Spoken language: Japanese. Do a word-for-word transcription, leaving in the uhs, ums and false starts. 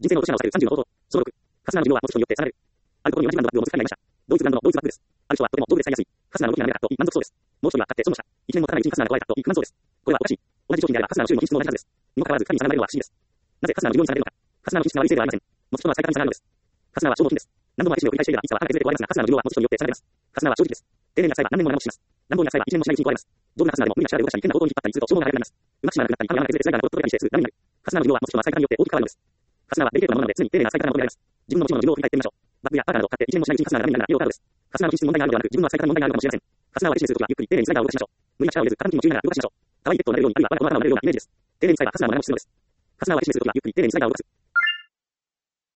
人生の落とし穴を避けるさんじゅうの方法。そのろく、ファスナーの寿命は持つ人によって定める。あることに同じブランドバッグを持つ人がいました。ドイツブランドのドイツバッグです。ある人はとても丈夫で使いやすい。ファスナーの動きが滑らかといい満足そうです。もう一人は買って損をした。一年も経たないうちにファスナーが壊れたといい不満そうです。これはおかしい。同じ商品であればファスナーの種類も品質も同じはずです。にもかかわらず価格に差が生まれるのは不思議です。なぜファスナーの寿命に差が出るのか。ファスナーの品質が悪いせいではありません。持つ人の使い方に差があるのです。ファスナーは消耗品です。何度も愛知を繰り返していればいつかは花が崩れて壊れますが、ファスナーの寿命は持つ人によって定められます。ファスナーは正直です。丁寧に扱えば何年も長持ちします。乱暴に扱えば一年もしないうちに壊れます。丈夫なファスナーでも無理な力で動かしたり変な方向に引っ張ったりすると消耗が早くなります。うまくしまなくなったり、刃が穴が崩れてスライダーがゴロッと取れたりしてすぐダメになる。ファスナーの寿命は持つ人の扱い方によって大きく変わるのです。ファスナーはデリケートなものなので常に丁寧な使い方が求められます。自分の持ち物の寿命を振り返ってみましょう。バッグやパーカーなど買って一年もしないうちにファスナーがダメになるなら要からです。ファスナーの品質に問題があるのではなく、自分の扱い方に問題があるのかもしれません。ファスナーはレジでするときはゆっくり丁寧にスライダーを動かしましょう。無理な力を入れず、肩にも注意ながら動かしましょう。可愛いペットを撫でるように、あるいは我が子の頭を撫でるようなイメージです。丁寧に使えばファスナーも長持ちするのです。ファスナーはレジでするときはゆっくり丁寧にスライダーを動かす。